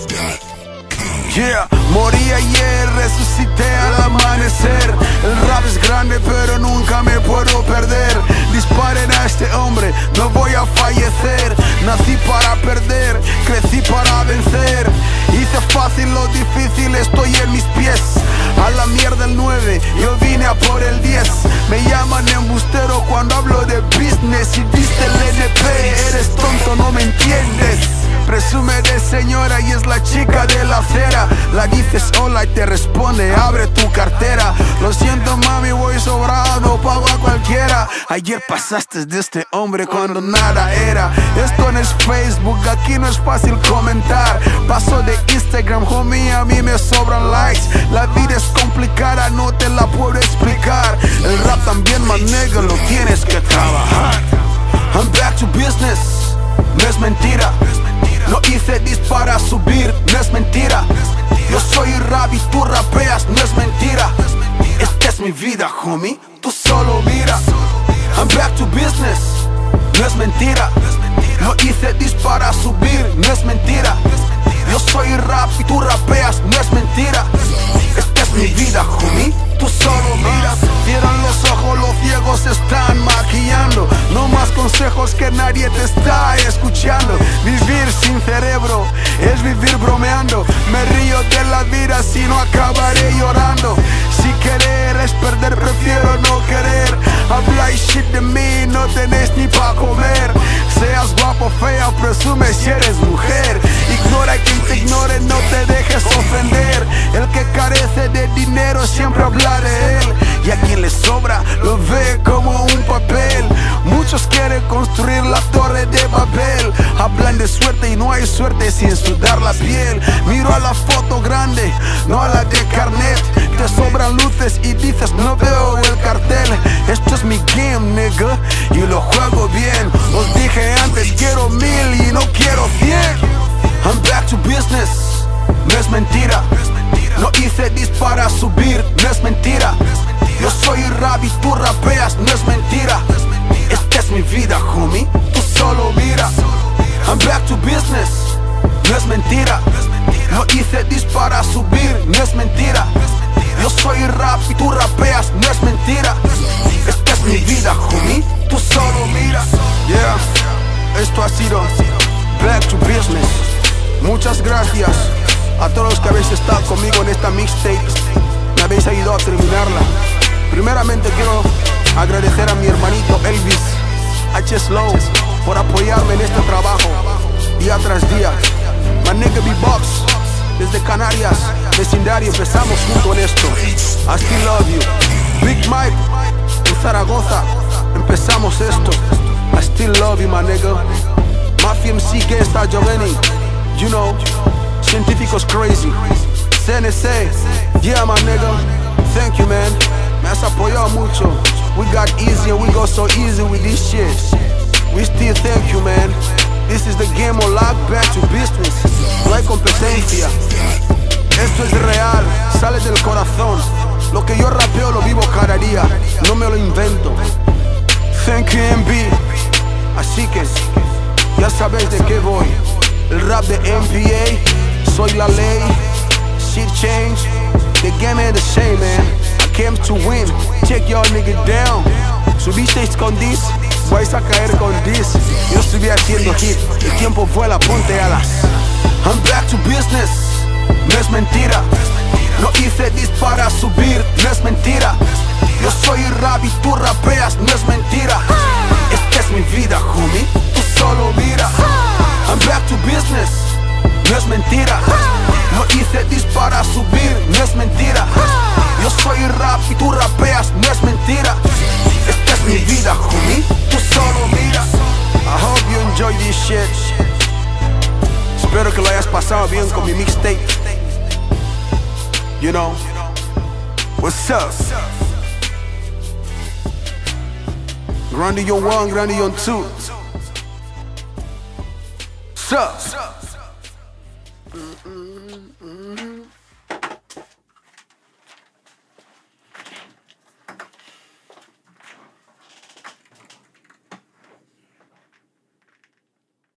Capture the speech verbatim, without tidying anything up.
Yeah, morí ayer, resucité al amanecer. El rap es grande pero nunca me puedo perder. Disparen a este hombre, no voy a fallecer. Nací para perder, crecí para vencer. Hice fácil lo difícil, estoy en mis pies. A la mierda el nueve, yo vine a por el diez. Me llaman embustero cuando hablo de business. Si viste el N P, eres tonto, no me entiendes. Presume de señora y es la chica de la acera. La dices hola y te responde, abre tu cartera. Lo siento mami, voy sobrado, pago a cualquiera. Ayer pasaste de este hombre cuando nada era. Esto no es Facebook, aquí no es fácil comentar. Paso de Instagram, homie, a mí me sobran likes. La vida es complicada, no te la puedo explicar. El rap también, man, nigga, lo tienes que trabajar. I'm back to business, no es mentira. No hice dis para subir, no es mentira. Yo soy rap y tú rapeas, no es mentira. Esta es mi vida, homie, tú solo mira. I'm back to business, no es mentira. No hice dis para subir, no es mentira. Yo soy rap y tú rapeas, no es mentira. Esta es mi vida, homie, tú solo mira. Cierran los ojos, los ciegos se están maquillando. No más consejos que nadie te está escuchando. Vivir sin cerebro es vivir bromeando. Me río de la vida si no acabaré llorando. Si querer es perder, prefiero no querer. Habláis shit de mí, no tenéis ni pa' comer. Seas guapo, fea, presume si eres mujer. Ignora quien te ignore, no te dejes ofender. El que carece de dinero siempre habla de él. Y a quien le sobra lo ve como un papel. Muchos quieren construir la torre de Babel. Hablan de suerte y no hay suerte sin sudar la piel. Miro a la foto grande, no a la de carnet. Te sobran luces y dices no veo el cartel. Esto es mi game, nigga, y lo juego bien. Os dije antes, quiero mil y no quiero cien. I'm back to business, no es mentira. No hice dis para subir, no es mentira. Yo soy rap y tú rapeas, no es mentira. Esta es mi vida, homie, tú solo mira. I'm back to business, no es mentira. No hice dis para subir, no es mentira. Yo soy rap y tú rapeas, no es mentira. Esta es mi vida, homie, tú solo mira. Yeah, esto ha sido Back to Business. Muchas gracias a todos los que habéis estado conmigo en esta mixtape. Me habéis ayudado a terminarla. Primeramente quiero agradecer a mi hermanito Elvis H. Slow por apoyarme en este trabajo día tras día. My nigga B-Box desde Canarias, vecindario, empezamos junto en esto. I still love you. Big Mike en Zaragoza, empezamos esto. I still love you, my nigga. Mafia M C Gangsta Giovanni, you know, Científicos Crazy, C N C, yeah, my nigga. Thank you, man. Me has apoyado mucho. We got easy and we go so easy with this shit. We still thank you, man. This is the game of life, back to business. No hay competencia. Esto es real, sale del corazón. Lo que yo rapeo lo vivo cada día, no me lo invento. Thank you, M B. Así que ya sabes de qué voy. El rap de M P A, soy la ley. Shit change, the game ain't the same, man. I came to win, check y'all nigga down. Subisteis con this, vais a caer con this. Yo estuve haciendo hit, el tiempo vuela, ponte alas. I'm back to business, no es mentira. No hice dis para subir, no es mentira. Yo soy rap y tú rapeas, no es mentira. Esta es mi vida, homie, tú solo mira. I'm back to business, no es mentira. No hice dis para subir, no es mentira. Yo soy rap y tú rapeas, no es mentira. Esta es mi vida, homie, tú solo mira. I hope you enjoy this shit. Espero que lo hayas pasado bien con mi mixtape. You know, what's up? Grande on one, grande on two. What's up? Mm-mm-mm.